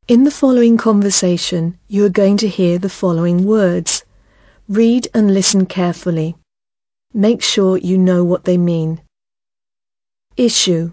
In the following conversation, you are going to hear the following words. Read and listen carefully. Make sure you know what they mean. Issue,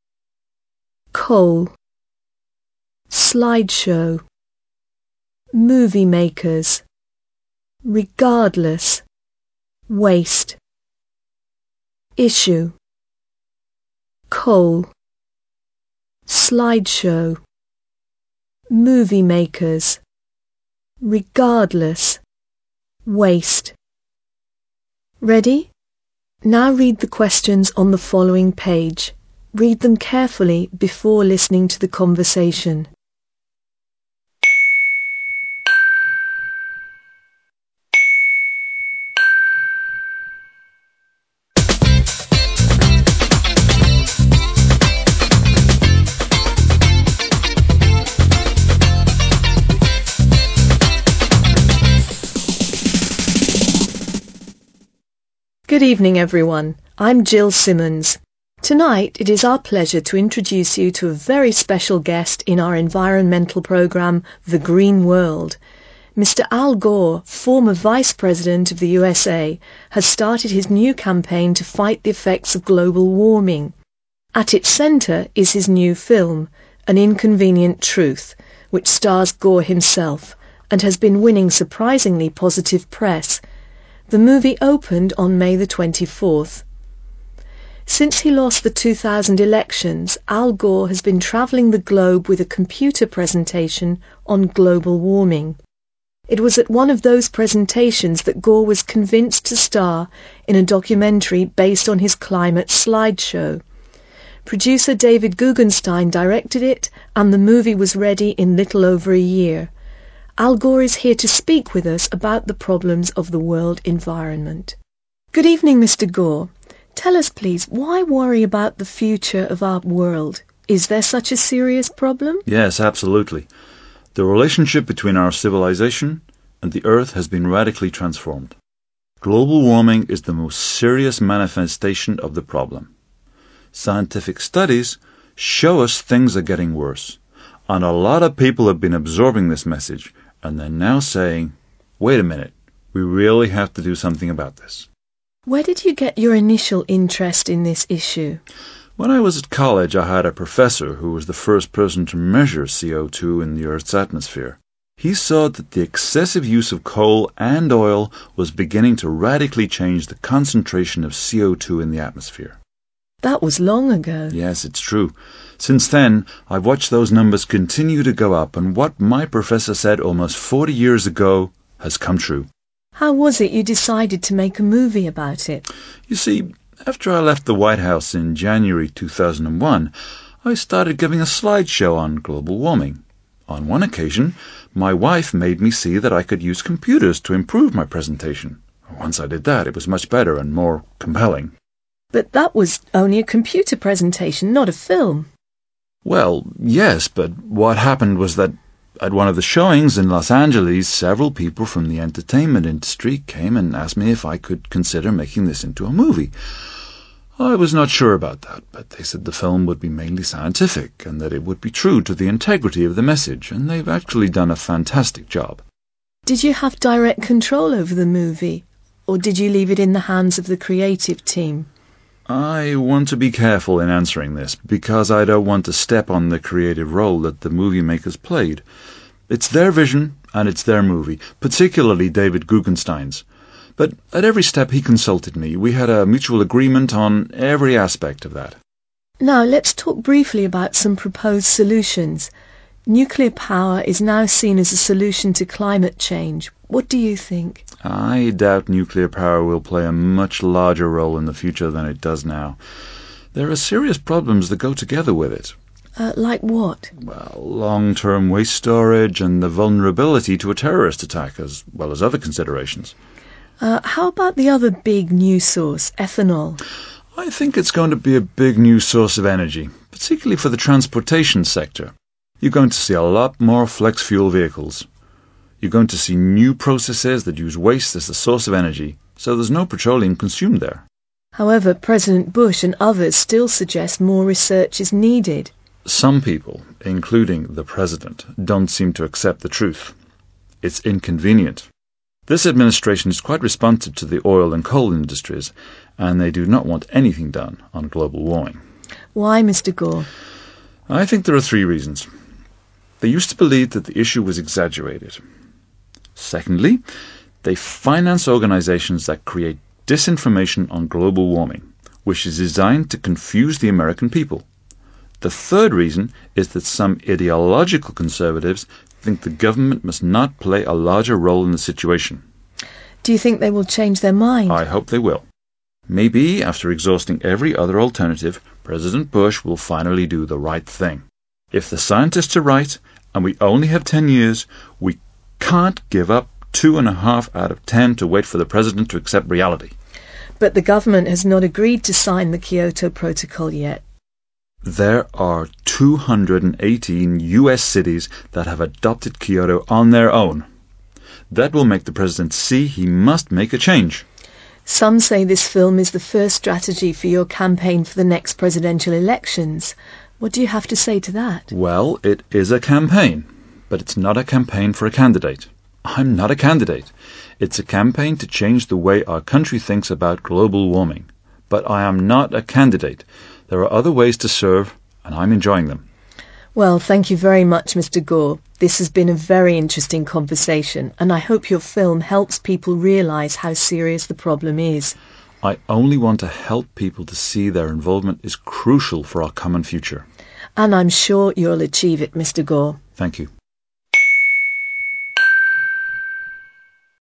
coal, slideshow, movie makers, regardless, waste. Issue, coal, slideshow, movie makers, regardless, waste. Ready? Now read the questions on the following page. Read them carefully before listening to the conversation. Good evening, everyone. I'm Jill Simmons. Tonight, it is our pleasure to introduce you to a very special guest in our environmental program, The Green World. Mr. Al Gore, former Vice President of the USA, has started his new campaign to fight the effects of global warming. At its centre is his new film, An Inconvenient Truth, which stars Gore himself and has been winning surprisingly positive press. The movie opened on May the 24th. Since he lost the 2000 elections, Al Gore has been travelling the globe with a computer presentation on global warming. It was at one of those presentations that Gore was convinced to star in a documentary based on his climate slideshow. Producer David Guggenstein directed it, and the movie was ready in little over a year. Al Gore is here to speak with us about the problems of the world environment. Good evening, Mr. Gore. Tell us, please, why worry about the future of our world? Is there such a serious problem? Yes, absolutely. The relationship between our civilization and the Earth has been radically transformed. Global warming is the most serious manifestation of the problem. Scientific studies show us things are getting worse, and a lot of people have been absorbing this message, and they're now saying, wait a minute, we really have to do something about this. Where did you get your initial interest in this issue? When I was at college, I had a professor who was the first person to measure CO2 in the Earth's atmosphere. He saw that the excessive use of coal and oil was beginning to radically change the concentration of CO2 in the atmosphere. That was long ago. Yes, it's true. Since then, I've watched those numbers continue to go up, and what my professor said almost 40 years ago has come true. How was it you decided to make a movie about it? You see, after I left the White House in January 2001, I started giving a slideshow on global warming. On one occasion, my wife made me see that I could use computers to improve my presentation. Once I did that, it was much better and more compelling. But that was only a computer presentation, not a film. Well, yes, but what happened was that at one of the showings in Los Angeles, several people from the entertainment industry came and asked me if I could consider making this into a movie. I was not sure about that, but they said the film would be mainly scientific and that it would be true to the integrity of the message, and they've actually done a fantastic job. Did you have direct control over the movie, or did you leave it in the hands of the creative team? I want to be careful in answering this, because I don't want to step on the creative role that the movie makers played. It's their vision, and it's their movie, particularly David Guggenstein's. But at every step he consulted me. We had a mutual agreement on every aspect of that. Now let's talk briefly about some proposed solutions. Nuclear power is now seen as a solution to climate change. What do you think? I doubt nuclear power will play a much larger role in the future than it does now. There are serious problems that go together with it. Like what? Well, long-term waste storage and the vulnerability to a terrorist attack, as well as other considerations. How about the other big new source, ethanol? I think it's going to be a big new source of energy, particularly for the transportation sector. You're going to see a lot more flex-fuel vehicles. You're going to see new processes that use waste as the source of energy, so there's no petroleum consumed there. However, President Bush and others still suggest more research is needed. Some people, including the President, don't seem to accept the truth. It's inconvenient. This administration is quite responsive to the oil and coal industries, and they do not want anything done on global warming. Why, Mr. Gore? I think there are 3 reasons. They used to believe that the issue was exaggerated. Secondly, they finance organizations that create disinformation on global warming, which is designed to confuse the American people. The third reason is that some ideological conservatives think the government must not play a larger role in the situation. Do you think they will change their mind? I hope they will. Maybe after exhausting every other alternative, President Bush will finally do the right thing. If the scientists are right, and we only have 10 years, we can't give up 2.5 out of 10 to wait for the President to accept reality. But the government has not agreed to sign the Kyoto Protocol yet. There are 218 US cities that have adopted Kyoto on their own. That will make the President see he must make a change. Some say this film is the first strategy for your campaign for the next presidential elections. What do you have to say to that? Well, it is a campaign, but it's not a campaign for a candidate. I'm not a candidate. It's a campaign to change the way our country thinks about global warming. But I am not a candidate. There are other ways to serve, and I'm enjoying them. Well, thank you very much, Mr. Gore. This has been a very interesting conversation, and I hope your film helps people realise how serious the problem is. I only want to help people to see their involvement is crucial for our common future. And I'm sure you'll achieve it, Mr. Gore. Thank you.